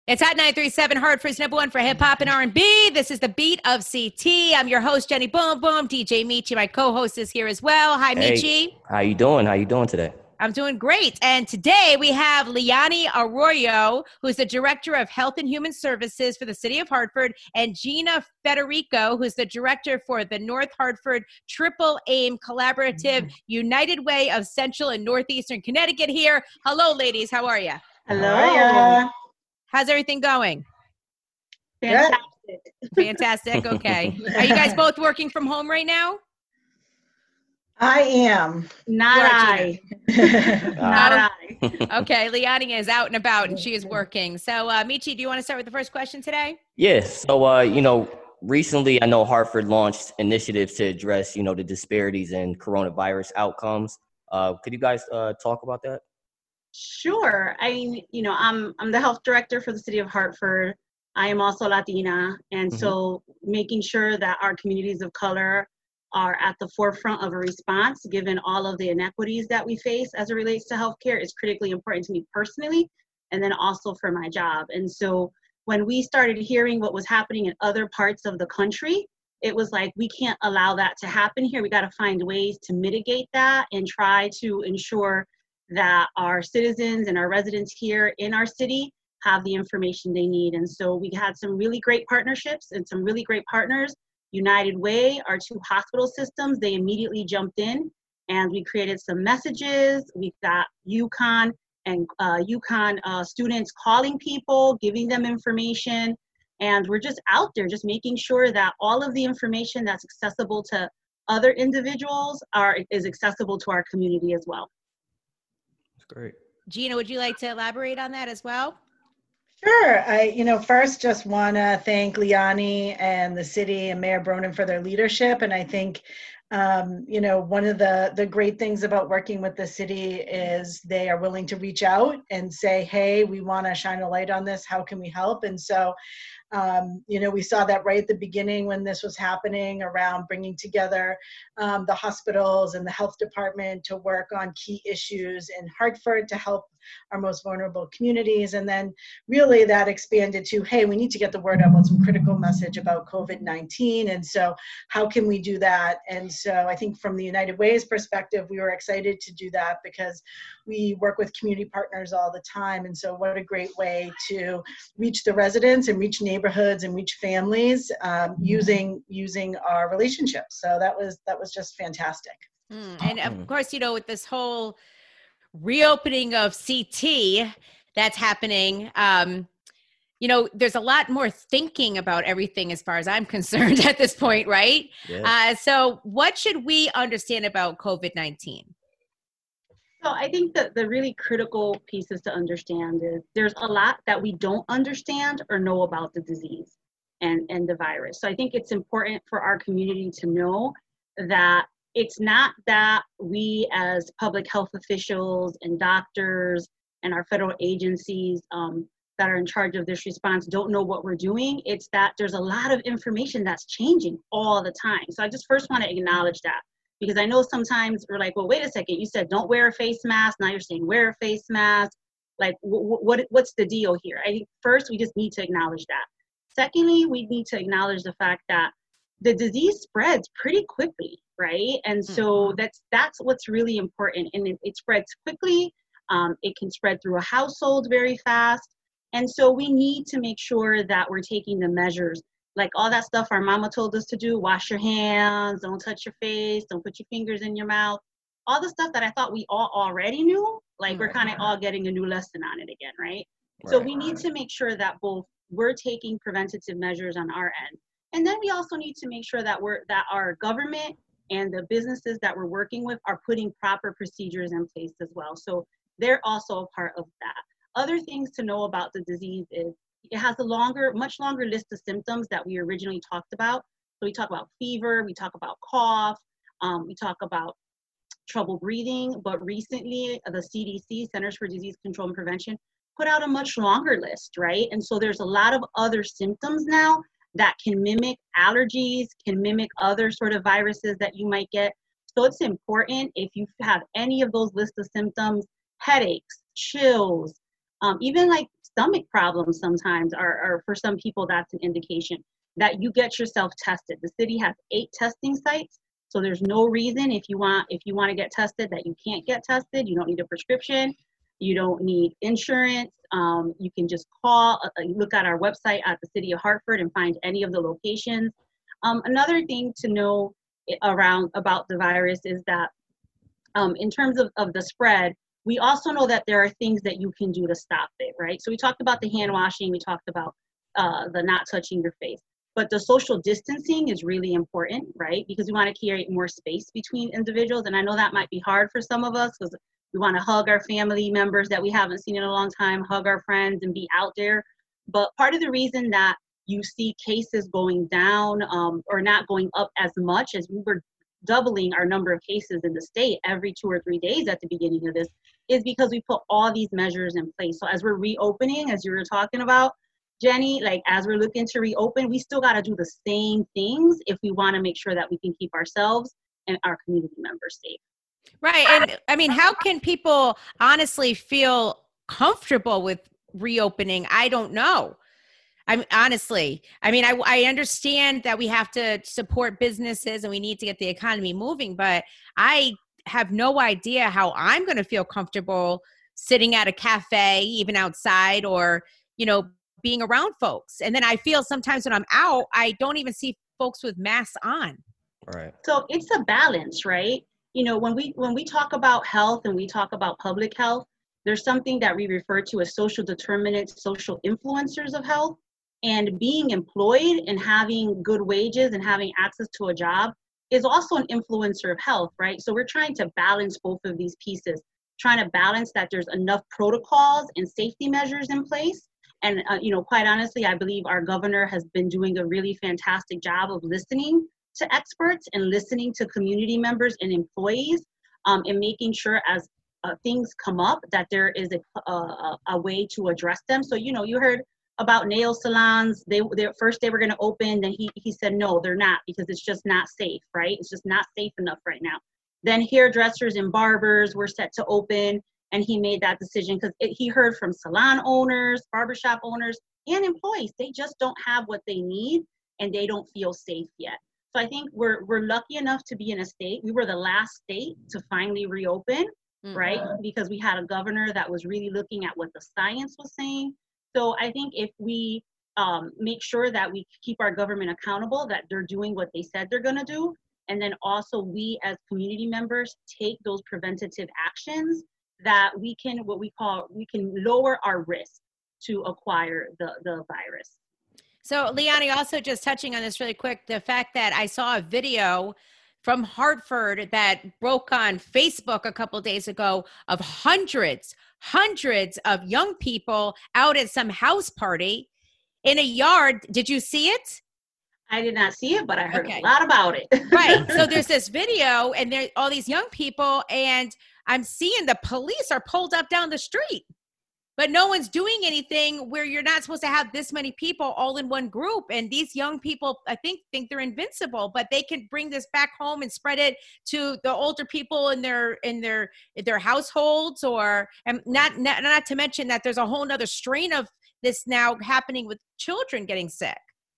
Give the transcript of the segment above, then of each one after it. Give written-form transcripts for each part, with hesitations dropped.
It's at 937 Hartford's number one for hip hop and R&B. This is the Beat of CT. I'm your host, Jenny Boom Boom. DJ Michi, my co-host, is here as well. Hi, Michi. Hey, how you doing? How you doing today? I'm doing great. And today we have Liani Arroyo, who's the Director of Health and Human Services for the City of Hartford, and Gina Federico, who's the Director for the North Hartford Triple Aim Collaborative United Way of Central and Northeastern Connecticut here. Hello, ladies. How are you? Hello. How's everything going? Fantastic. Fantastic. Okay. Are you guys both working from home right now? I am. Not I. Not I. Okay. Liani is out and about and she is working. So, Michi, do you want to start with the first question today? Yes. So, recently I know Hartford launched initiatives to address, the disparities in coronavirus outcomes. Could you guys talk about that? Sure. I mean, I'm the health director for the city of Hartford. I am also Latina. And so making sure that our communities of color are at the forefront of a response, given all of the inequities that we face as it relates to healthcare, is critically important to me personally, and then also for my job. And so when we started hearing what was happening in other parts of the country, it was like, we can't allow that to happen here. We got to find ways to mitigate that and try to ensure that our citizens and our residents here in our city have the information they need. And so we had some really great partnerships and some really great partners. United Way, our two hospital systems, they immediately jumped in and we created some messages. We got UConn and UConn students calling people, giving them information. And we're just out there, just making sure that all of the information that's accessible to other individuals is accessible to our community as well. Great. Gina, would you like to elaborate on that as well? Sure. I, first just want to thank Liani and the city and Mayor Bronin for their leadership. And I think, one of the great things about working with the city is they are willing to reach out and say, hey, we want to shine a light on this. How can we help? And so, we saw that right at the beginning when this was happening, around bringing together the hospitals and the health department to work on key issues in Hartford to help our most vulnerable communities. And then really that expanded to, hey, we need to get the word out about some critical message about COVID-19. And so how can we do that? And so I think from the United Way's perspective, we were excited to do that because we work with community partners all the time. And so what a great way to reach the residents and reach neighborhoods and reach families using our relationships. So that was just fantastic. And of course, with this whole reopening of CT that's happening, there's a lot more thinking about everything as far as I'm concerned at this point, right? Yeah. So what should we understand about COVID-19? So I think that the really critical pieces to understand is there's a lot that we don't understand or know about the disease and the virus. So I think it's important for our community to know that it's not that we as public health officials and doctors and our federal agencies that are in charge of this response don't know what we're doing. It's that there's a lot of information that's changing all the time. So I just first want to acknowledge that, because I know sometimes we're like, well, wait a second, you said don't wear a face mask, now you're saying wear a face mask. Like, what's the deal here? I think first we just need to acknowledge that. Secondly, we need to acknowledge the fact that the disease spreads pretty quickly, right? And so that's what's really important. And it spreads quickly. It can spread through a household very fast. And so we need to make sure that we're taking the measures, like all that stuff our mama told us to do: wash your hands, don't touch your face, don't put your fingers in your mouth. All the stuff that I thought we all already knew, like we're kind of all getting a new lesson on it again, right? So we need to make sure that both we're taking preventative measures on our end. And then we also need to make sure that our government and the businesses that we're working with are putting proper procedures in place as well. So they're also a part of that. Other things to know about the disease is it has a much longer list of symptoms that we originally talked about. So we talk about fever, we talk about cough, we talk about trouble breathing, but recently the CDC, Centers for Disease Control and Prevention, put out a much longer list, right? And so there's a lot of other symptoms now that can mimic allergies, can mimic other sort of viruses that you might get. So it's important, if you have any of those lists of symptoms, headaches, chills, even like stomach problems sometimes are for some people, that's an indication that you get yourself tested. The city has 8 testing sites. So there's no reason if you want to get tested that you can't get tested. You don't need a prescription. You don't need insurance. You can just call, look at our website at the City of Hartford and find any of the locations. Another thing to know about the virus is that in terms of the spread, we also know that there are things that you can do to stop it, right? So we talked about the hand washing, we talked about the not touching your face. But the social distancing is really important, right? Because we want to create more space between individuals. And I know that might be hard for some of us because we want to hug our family members that we haven't seen in a long time, hug our friends and be out there. But part of the reason that you see cases going down or not going up as much as we were doubling our number of cases in the state every 2 or 3 days at the beginning of this is because we put all these measures in place. So as we're reopening, as you were talking about, Jenny, like as we're looking to reopen, we still got to do the same things if we want to make sure that we can keep ourselves and our community members safe. Right. And I mean, how can people honestly feel comfortable with reopening? I don't know. I understand that we have to support businesses and we need to get the economy moving, but I have no idea how I'm going to feel comfortable sitting at a cafe, even outside, or, being around folks. And then I feel sometimes when I'm out, I don't even see folks with masks on. Right. So it's a balance, right? When we talk about health and we talk about public health, there's something that we refer to as social determinants, social influencers of health. And being employed and having good wages and having access to a job is also an influencer of health, right? So we're trying to balance both of these pieces, trying to balance that there's enough protocols and safety measures in place. And, quite honestly, I believe our governor has been doing a really fantastic job of listening to experts and listening to community members and employees and making sure as things come up that there is a way to address them. So, you heard about nail salons. First they were going to open, then he said, no, they're not because it's just not safe, right? It's just not safe enough right now. Then hairdressers and barbers were set to open. And he made that decision because he heard from salon owners, barbershop owners, and employees. They just don't have what they need and they don't feel safe yet. So I think we're lucky enough to be in a state. We were the last state to finally reopen, right? Because we had a governor that was really looking at what the science was saying. So I think if we make sure that we keep our government accountable, that they're doing what they said they're going to do, and then also we as community members take those preventative actions, that we can lower our risk to acquire the virus. So Leonie, also just touching on this really quick, the fact that I saw a video from Hartford that broke on Facebook a couple of days ago of hundreds of young people out at some house party in a yard. Did you see it? I did not see it, but I heard a lot about it. Right. So there's this video and there all these young people, and I'm seeing the police are pulled up down the street, but no one's doing anything where you're not supposed to have this many people all in one group. And these young people, I think they're invincible, but they can bring this back home and spread it to the older people in their households, or and not to mention that there's a whole nother strain of this now happening with children getting sick.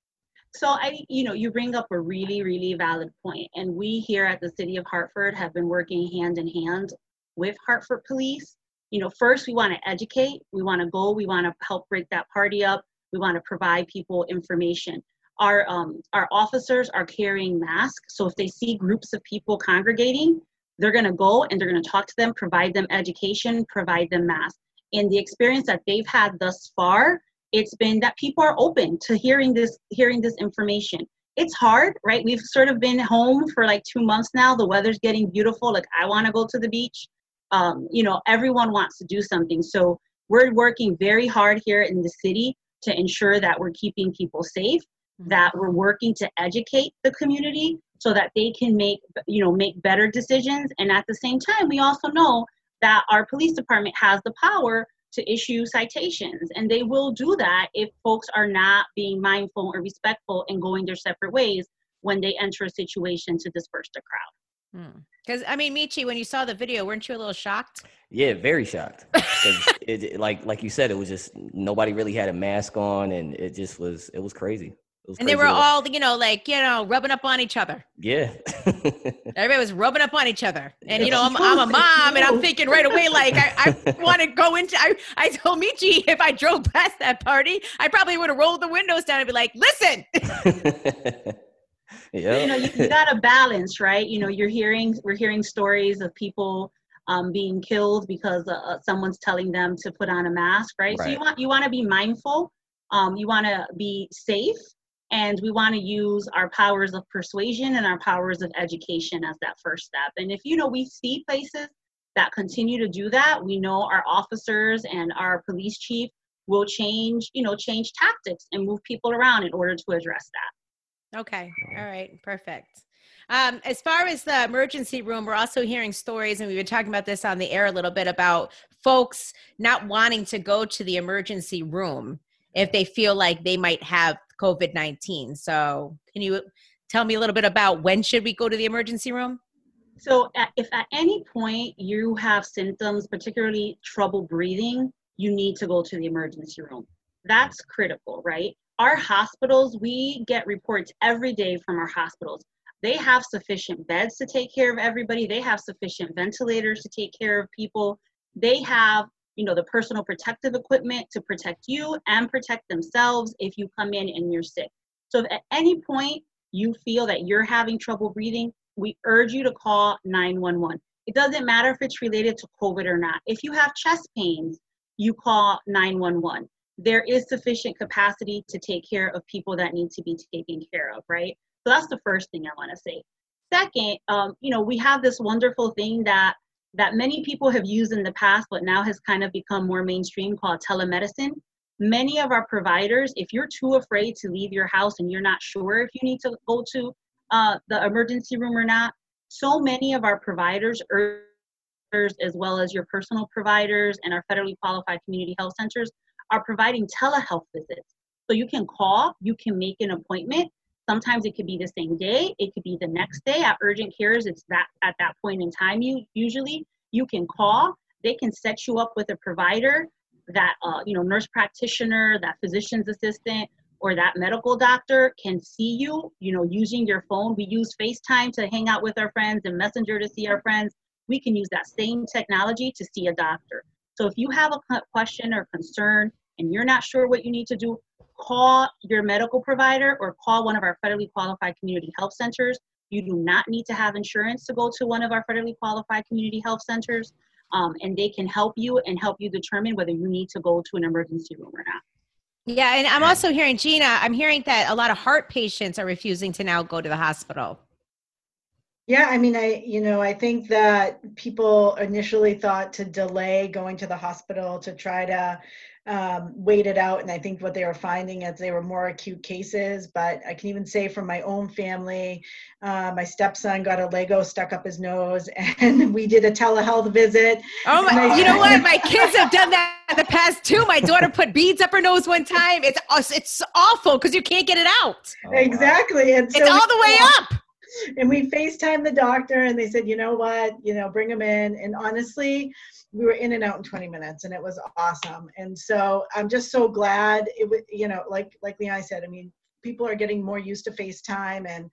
So you bring up a really, really valid point. And we here at the City of Hartford have been working hand in hand with Hartford Police. First we want to educate, we want to help break that party up. We want to provide people information. Our officers are carrying masks. So if they see groups of people congregating, they're going to go and they're going to talk to them, provide them education, provide them masks. And the experience that they've had thus far, it's been that people are open to hearing this information. It's hard, right? We've sort of been home for like 2 months now. The weather's getting beautiful. Like I want to go to the beach. Everyone wants to do something. So we're working very hard here in the city to ensure that we're keeping people safe, that we're working to educate the community so that they can make better decisions. And at the same time, we also know that our police department has the power to issue citations, and they will do that if folks are not being mindful or respectful and going their separate ways when they enter a situation to disperse the crowd. Because I mean, Michi, when you saw the video, weren't you a little shocked? Yeah, very shocked. 'Cause like you said, it was just nobody really had a mask on, and it was crazy. It was And they crazy were to- all, rubbing up on each other. yeah. Everybody was rubbing up on each other. And, Yeah. I'm a mom, and I'm thinking right away, like, I want to go into, I told Michi, if I drove past that party, I probably would have rolled the windows down and be like, listen. Yeah. You got to balance, right? We're hearing stories of people being killed because someone's telling them to put on a mask, right? So you want to be mindful. You want to be safe, and we want to use our powers of persuasion and our powers of education as that first step. And if we see places that continue to do that, we know our officers and our police chief will change tactics and move people around in order to address that. Okay. All right. Perfect. As far as the emergency room, we're also hearing stories, and we've been talking about this on the air a little bit, about folks not wanting to go to the emergency room if they feel like they might have COVID-19. So can you tell me a little bit about when should we go to the emergency room? So if at any point you have symptoms, particularly trouble breathing, you need to go to the emergency room. That's critical, right? Our hospitals, we get reports every day from our hospitals. They have sufficient beds to take care of everybody. They have sufficient ventilators to take care of people. They have, the personal protective equipment to protect you and protect themselves if you come in and you're sick. So if at any point you feel that you're having trouble breathing, we urge you to call 911. It doesn't matter if it's related to COVID or not. If you have chest pains, you call 911. There is sufficient capacity to take care of people that need to be taken care of, right? So that's the first thing I want to say. Second, we have this wonderful thing that many people have used in the past, but now has kind of become more mainstream, called telemedicine. Many of our providers, if you're too afraid to leave your house and you're not sure if you need to go to the emergency room or not, so many of our providers, as well as your personal providers and our federally qualified community health centers, are providing telehealth visits. So you can call, you can make an appointment. Sometimes it could be the same day, it could be the next day. At urgent cares, it's that at that point in time. Usually you can call, they can set you up with a provider, that nurse practitioner, that physician's assistant, or that medical doctor can see you, using your phone. We use FaceTime to hang out with our friends and Messenger to see our friends. We can use that same technology to see a doctor. So if you have a question or concern and you're not sure what you need to do, call your medical provider or call one of our federally qualified community health centers. You do not need to have insurance to go to one of our federally qualified community health centers, and they can help you determine whether you need to go to an emergency room or not. Yeah, and I'm also hearing, Gina, I'm hearing that a lot of heart patients are refusing to now go to the hospital. Yeah, I mean, I think that people initially thought to delay going to the hospital to try to wait it out. And I think what they were finding is they were more acute cases. But I can even say from my own family, my stepson got a Lego stuck up his nose, and we did a telehealth visit. Oh, you know what? My kids have done that in the past too. My daughter put beads up her nose one time. It's awful because you can't get it out. Exactly. And so it's all the way up. And we FaceTimed the doctor, and they said, you know what, bring him in. And honestly, we were in and out in 20 minutes, and it was awesome. And so I'm just so glad it was, like Leonie said, I mean, people are getting more used to FaceTime, and,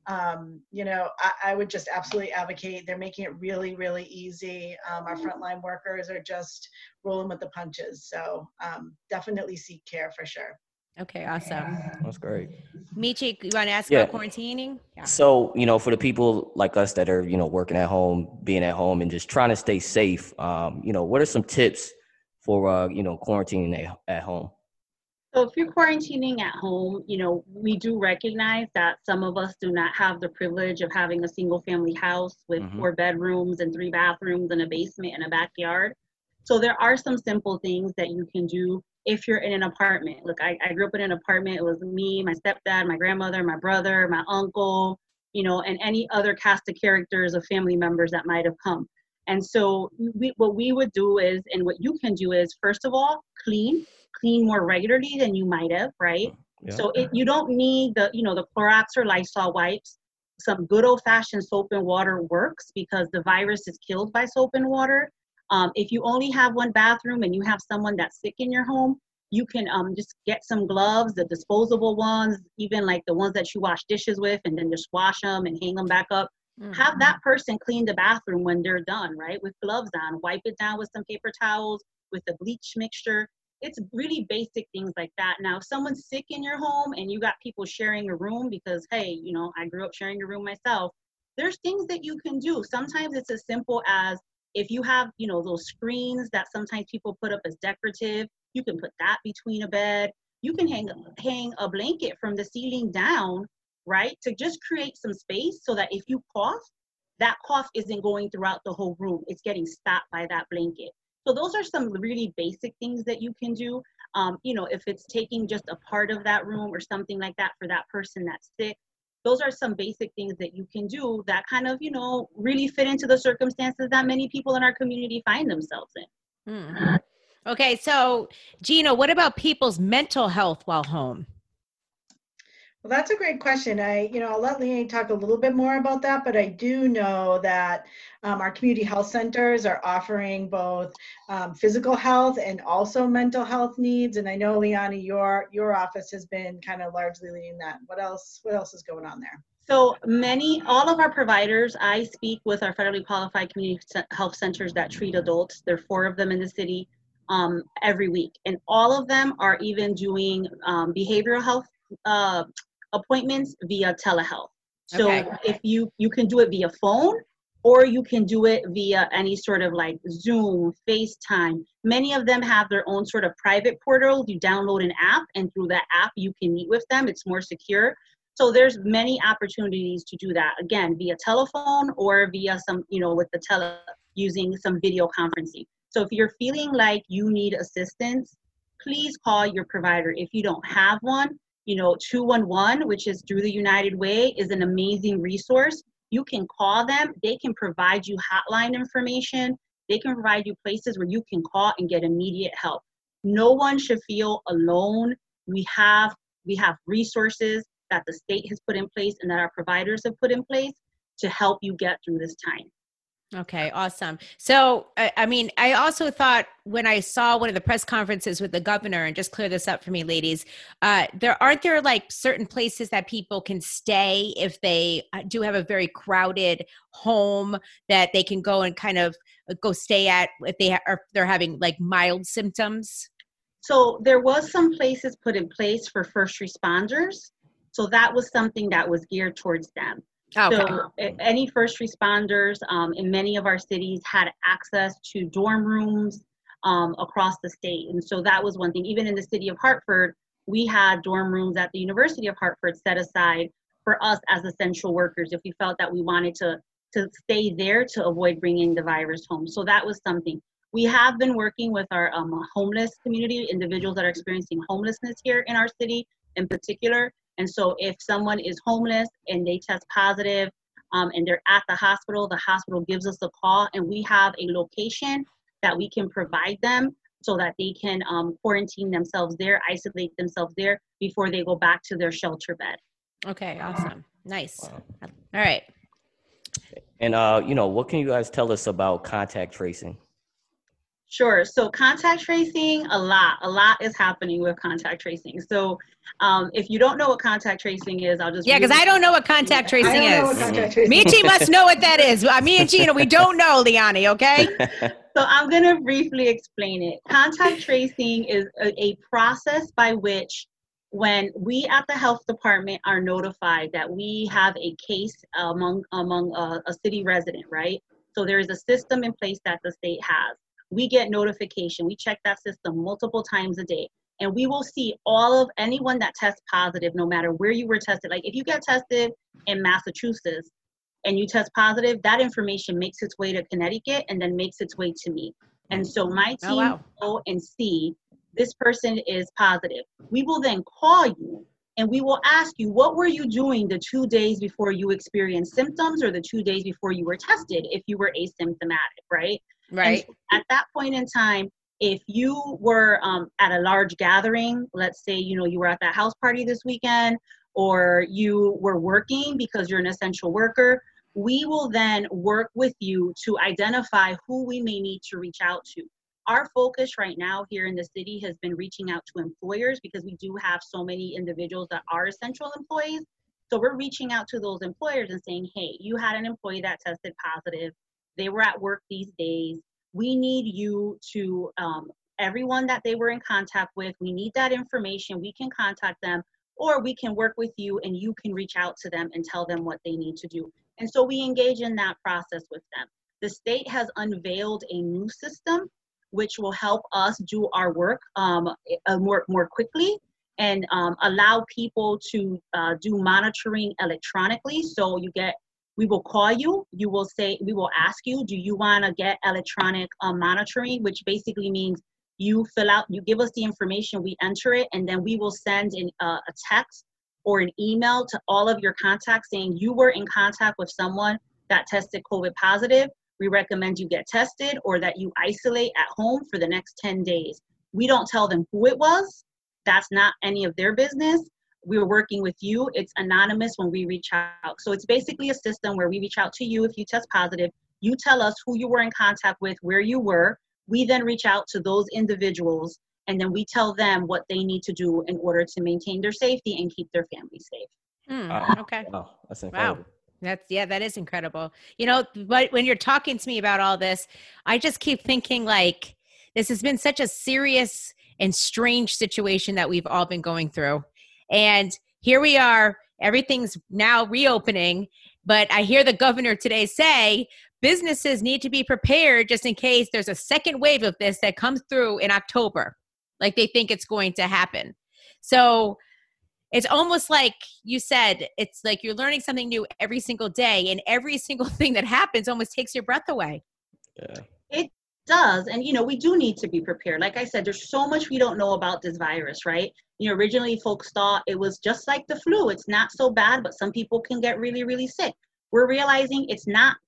I would just absolutely advocate. They're making it really, really easy. Our frontline workers are just rolling with the punches. So definitely seek care for sure. Okay, awesome. That's great. Michi, you want to ask about quarantining? Yeah. So, for the people like us that are, working at home, being at home and just trying to stay safe, what are some tips for, quarantining at home? So if you're quarantining at home, we do recognize that some of us do not have the privilege of having a single family house with 4 bedrooms and 3 bathrooms and a basement and a backyard. So there are some simple things that you can do if you're in an apartment. Look, I grew up in an apartment. It was me, my stepdad, my grandmother, my brother, my uncle, and any other cast of characters of family members that might have come. And so what we would do is, and what you can do is, first of all, clean more regularly than you might have, right? Yeah. So you don't need the Clorox or Lysol wipes. some good old-fashioned soap and water works, because the virus is killed by soap and water. If you only have one bathroom and you have someone that's sick in your home, you can just get some gloves, the disposable ones, even like the ones that you wash dishes with, and then just wash them and hang them back up. Have that person clean the bathroom when they're done, right? With gloves on, wipe it down with some paper towels, with the bleach mixture. It's really basic things like that. Now, if someone's sick in your home and you got people sharing a room, because, hey, you know, I grew up sharing a room myself, there's things that you can do. Sometimes it's as simple as, if you have, you know, those screens that sometimes people put up as decorative, you can put that between a bed. You can hang a blanket from the ceiling down, right? To just create some space so that if you cough, that cough isn't going throughout the whole room. It's getting stopped by that blanket. So those are some really basic things that you can do. You know, if it's taking just a part of that room or something like that for that person that's sick, those are some basic things that you can do that kind of, you know, really fit into the circumstances that many people in our community find themselves in. Okay, so Gina, what about people's mental health while home? Well, that's a great question. I'll let Leanne talk a little bit more about that, but I do know that our community health centers are offering both physical health and also mental health needs. And I know, Leanne, your office has been kind of largely leading that. What else is going on there? So all of our providers, I speak with our federally qualified community health centers that treat adults. There are 4 of them in the city every week. And all of them are even doing behavioral health appointments via telehealth. So if you can do it via phone, or you can do it via any sort of like Zoom, FaceTime. Many of them have their own sort of private portals. You download an app, and through that app, you can meet with them. It's more secure. So there's many opportunities to do that, again, via telephone or via some, you know, with using some video conferencing. So if you're feeling like you need assistance, please call your provider. If you don't have one, you know, 211, which is through the United Way, is an amazing resource. You can call them. They can provide you hotline information. They can provide you places where you can call and get immediate help. No one should feel alone. We have resources that the state has put in place and that our providers have put in place to help you get through this time. Okay, awesome. So, I mean, I also thought when I saw one of the press conferences with the governor, and just clear this up for me, ladies, aren't there like certain places that people can stay if they do have a very crowded home that they can go and kind of go stay at if they're having like mild symptoms? So there was some places put in place for first responders. So that was something that was geared towards them. Okay. So any first responders in many of our cities had access to dorm rooms across the state. And so that was one thing. Even in the city of Hartford, we had dorm rooms at the University of Hartford set aside for us as essential workers if we felt that we wanted to stay there to avoid bringing the virus home. So that was something. We have been working with our homeless community, individuals that are experiencing homelessness here in our city in particular. And so if someone is homeless and they test positive and they're at the hospital gives us a call, and we have a location that we can provide them so that they can quarantine themselves there, isolate themselves there before they go back to their shelter bed. Okay, awesome. Nice. Wow. All right. And, what can you guys tell us about contact tracing? Sure. So contact tracing, a lot is happening with contact tracing. So if you don't know what contact tracing is, I'll just... Yeah, because I don't know what contact tracing is. Michi must know what that is. Me and Gina, we don't know, Liani, okay? So I'm going to briefly explain it. Contact tracing is a process by which when we at the health department are notified that we have a case among a city resident, right? So there is a system in place that the state has. We get notification. We check that system multiple times a day. And we will see anyone that tests positive, no matter where you were tested. Like if you get tested in Massachusetts and you test positive, that information makes its way to Connecticut and then makes its way to me. And so my team will go and see this person is positive. We will then call you and we will ask you, what were you doing the 2 days before you experienced symptoms or the 2 days before you were tested if you were asymptomatic, right? Right. And at that point in time, if you were at a large gathering, let's say, you were at that house party this weekend, or you were working because you're an essential worker, we will then work with you to identify who we may need to reach out to. Our focus right now here in the city has been reaching out to employers because we do have so many individuals that are essential employees. So we're reaching out to those employers and saying, hey, you had an employee that tested positive. They were at work these days. We need you to, everyone that they were in contact with, we need that information. We can contact them, or we can work with you and you can reach out to them and tell them what they need to do. And so we engage in that process with them. The state has unveiled a new system which will help us do our work more quickly and allow people to do monitoring electronically. So we will call you, we will ask you, do you want to get electronic monitoring, which basically means you give us the information, we enter it, and then we will send a text or an email to all of your contacts saying you were in contact with someone that tested COVID positive. We recommend you get tested or that you isolate at home for the next 10 days. We don't tell them who it was. That's not any of their business. We're working with you. It's anonymous when we reach out. So it's basically a system where we reach out to you if you test positive. You tell us who you were in contact with, where you were. We then reach out to those individuals, and then we tell them what they need to do in order to maintain their safety and keep their family safe. Okay. Wow, that's incredible. Wow. That is incredible. But when you're talking to me about all this, I just keep thinking like, this has been such a serious and strange situation that we've all been going through. And here we are, everything's now reopening, but I hear the governor today say businesses need to be prepared just in case there's a second wave of this that comes through in October, like they think it's going to happen. So it's almost like you said, it's like you're learning something new every single day, and every single thing that happens almost takes your breath away. Yeah. It does. And, we do need to be prepared. Like I said, there's so much we don't know about this virus, right? Originally folks thought it was just like the flu. It's not so bad, but some people can get really, really sick. We're realizing it's not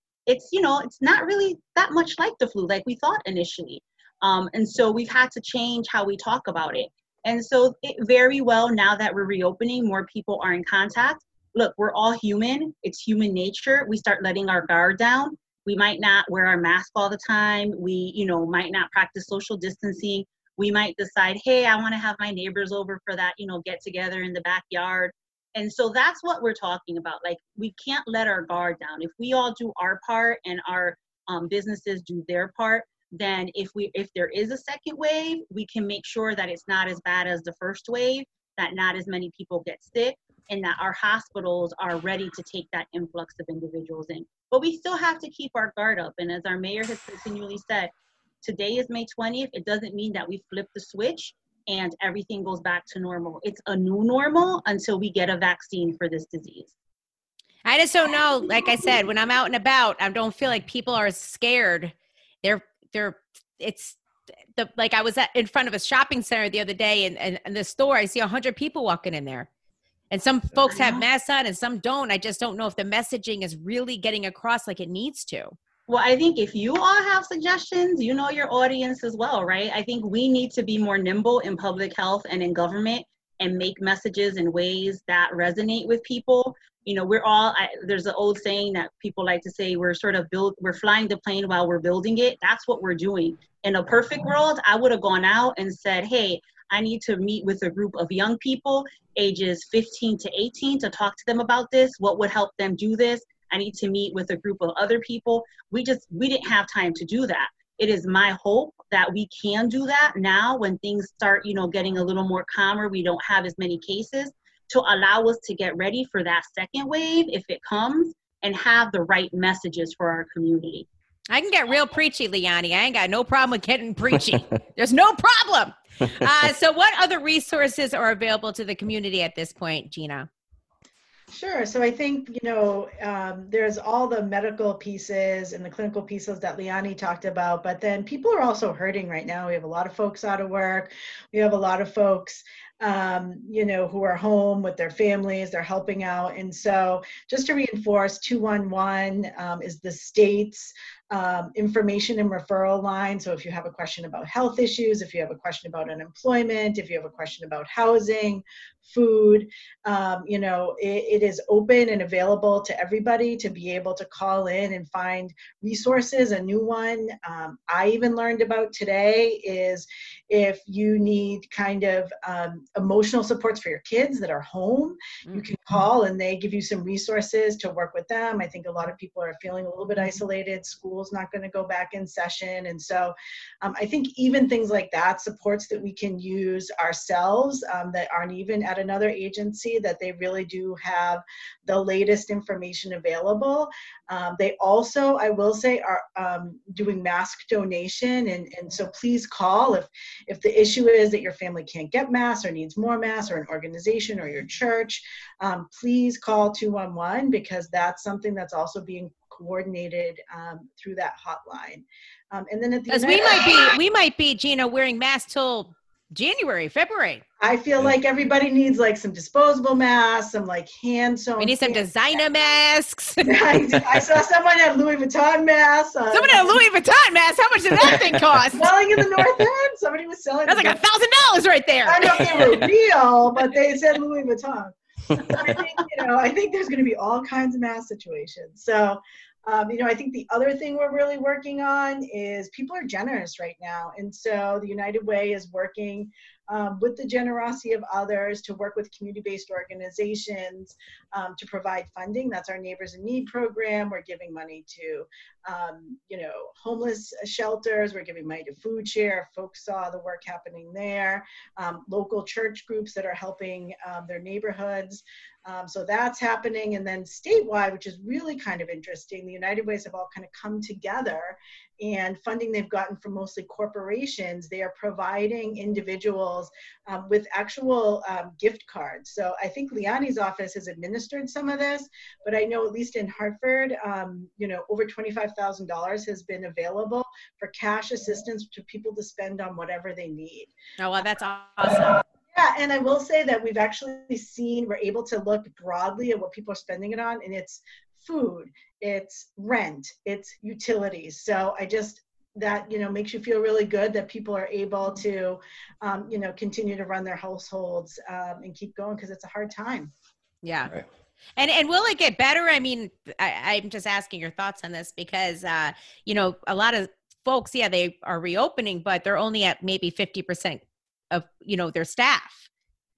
really that much like the flu, like we thought initially. And so we've had to change how we talk about it. And so very well, now that we're reopening, more people are in contact. Look, we're all human. It's human nature. We start letting our guard down. We might not wear our mask all the time. We, might not practice social distancing. We might decide, hey, I want to have my neighbors over for that, get together in the backyard. And so that's what we're talking about. Like, we can't let our guard down. If we all do our part and our businesses do their part, then if there is a second wave, we can make sure that it's not as bad as the first wave, that not as many people get sick, and that our hospitals are ready to take that influx of individuals in. But we still have to keep our guard up. And as our mayor has continually said, today is May 20th. It doesn't mean that we flip the switch and everything goes back to normal. It's a new normal until we get a vaccine for this disease. I just don't know. Like I said, when I'm out and about, I don't feel like people are scared. Like I was in front of a shopping center the other day, and the store, I see 100 people walking in there, and some folks have masks on and some don't. I just don't know if the messaging is really getting across like it needs to. Well, I think if you all have suggestions, your audience as well, right? I think we need to be more nimble in public health and in government and make messages in ways that resonate with people. There's an old saying that people like to say, we're flying the plane while we're building it. That's what we're doing. In a perfect world, I would have gone out and said, hey, I need to meet with a group of young people, ages 15 to 18, to talk to them about this. What would help them do this? I need to meet with a group of other people. We didn't have time to do that. It is my hope that we can do that now when things start, getting a little more calmer. We don't have as many cases, to allow us to get ready for that second wave if it comes, and have the right messages for our community. I can get real preachy, Liani. I ain't got no problem with getting preachy. There's no problem. So what other resources are available to the community at this point, Gina? Sure. So I think, there's all the medical pieces and the clinical pieces that Liani talked about, but then people are also hurting right now. We have a lot of folks out of work. We have a lot of folks, who are home with their families, they're helping out. And so just to reinforce, 211 is the state's information and referral line. So if you have a question about health issues, if you have a question about unemployment, if you have a question about housing, food, it is open and available to everybody to be able to call in and find resources. A new one I even learned about today is if you need kind of emotional supports for your kids that are home, you can call and they give you some resources to work with them. I think a lot of people are feeling a little bit isolated. School's not going to go back in session. And so I think even things like that, supports that we can use ourselves that aren't even at another agency, that they really do have the latest information available. They also, I will say, are doing mask donation. And so please call if the issue is that your family can't get masks or needs more masks, or an organization or your church, please call 211, because that's something that's also being coordinated through that hotline. And then at the we might be, Gina, wearing masks till January, February. I feel like everybody needs like some disposable masks, some like hand sewn. We need some designer masks. I saw someone have Louis Vuitton masks. Someone had a Louis Vuitton mask. How much did that thing cost? Selling in the North End. Somebody was selling. That's like $1,000 right there. I don't know if they were real, but they said Louis Vuitton. I think there's going to be all kinds of mask situations. So, I think the other thing we're really working on is people are generous right now. And so the United Way is working with the generosity of others to work with community-based organizations to provide funding. That's our Neighbors in Need program. We're giving money to, homeless shelters. We're giving money to Food Share. Folks saw the work happening there. Local church groups that are helping their neighborhoods. So that's happening. And then statewide, which is really kind of interesting, the United Ways have all kind of come together, and funding they've gotten from mostly corporations, they are providing individuals with actual gift cards. So I think Liani's office has administered some of this, but I know at least in Hartford, over $25,000 has been available for cash assistance to people to spend on whatever they need. Oh, well, that's awesome. Yeah, and I will say that we've actually we're able to look broadly at what people are spending it on, and it's food, it's rent, it's utilities. So that makes you feel really good that people are able to, continue to run their households and keep going, because it's a hard time. Yeah. Right. And will it get better? I mean, I'm just asking your thoughts on this because, a lot of folks, they are reopening, but they're only at maybe 50% of, their staff.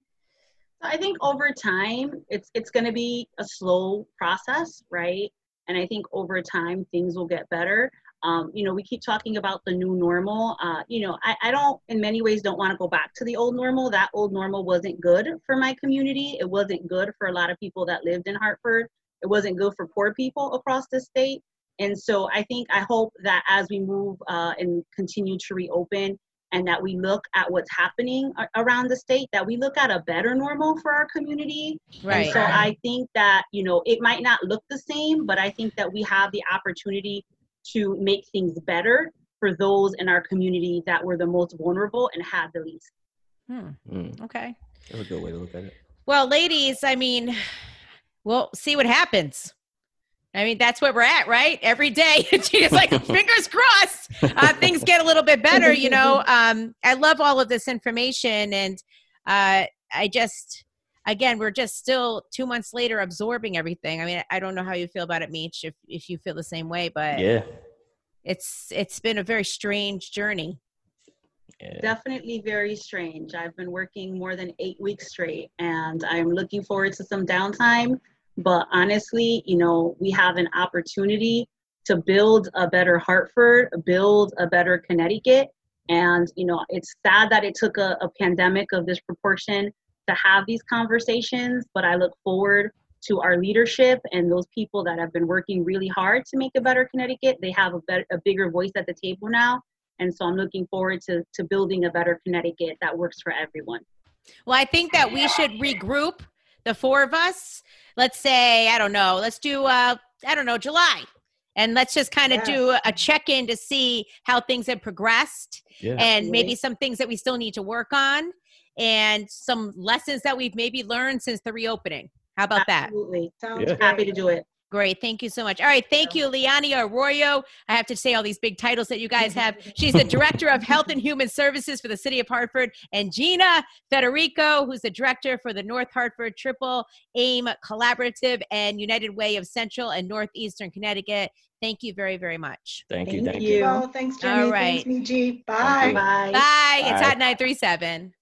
I think over time, it's going to be a slow process, right? And I think over time, things will get better. We keep talking about the new normal. I don't, in many ways, don't want to go back to the old normal. That old normal wasn't good for my community. It wasn't good for a lot of people that lived in Hartford. It wasn't good for poor people across the state. And so I hope that as we move and continue to reopen, and that we look at what's happening around the state, that we look at a better normal for our community. Right. And so I think that, it might not look the same, but I think that we have the opportunity to make things better for those in our community that were the most vulnerable and had the least. Okay. That's a good way to look at it. Well, ladies, we'll see what happens. That's where we're at, right? Every day. It's like, fingers crossed, things get a little bit better, I love all of this information. And we're just still 2 months later absorbing everything. I don't know how you feel about it, Meech, if you feel the same way, but yeah, it's been a very strange journey. Yeah. Definitely very strange. I've been working more than 8 weeks straight, and I'm looking forward to some downtime. But honestly, we have an opportunity to build a better Hartford, build a better Connecticut. And, it's sad that it took a pandemic of this proportion to have these conversations, but I look forward to our leadership and those people that have been working really hard to make a better Connecticut. They have a bigger voice at the table now. And so I'm looking forward to building a better Connecticut that works for everyone. Well, I think that we should regroup, the four of us. Let's say, let's do, July. And let's just kind of do a check-in to see how things have progressed and maybe some things that we still need to work on and some lessons that we've maybe learned since the reopening. How about Absolutely. Sounds happy to do it. Great. Thank you so much. All right. Thank you, Liani Arroyo. I have to say all these big titles that you guys have. She's the Director of Health and Human Services for the City of Hartford. And Gina Federico, who's the Director for the North Hartford Triple AIM Collaborative and United Way of Central and Northeastern Connecticut. Thank you very, very much. Thank you. Thank you. Thanks, Jenny. All right. Thanks, Miji. Bye. Bye. Bye. It's Bye. Hot 937.